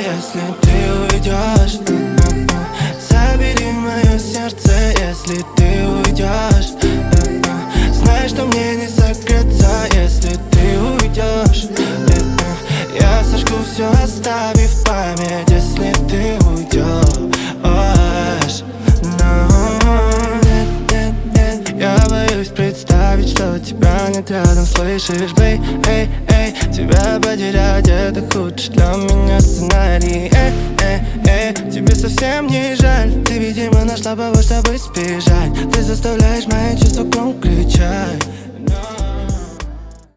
если ты уйдешь. Забери мое сердце, если ты уйдешь. Знай, что мне не согреться, если ты уйдешь. Я сожгу все, оставив память, если ты уйдешь. Я боюсь представить, что тебя нет рядом, слышишь, бей, эй, эй. Тебя потерять — это худший для меня сценарий, эй, эй, эй. Тебе совсем не жаль, ты, видимо, нашла повод, чтобы сбежать. Ты заставляешь мои чувства громко кричать.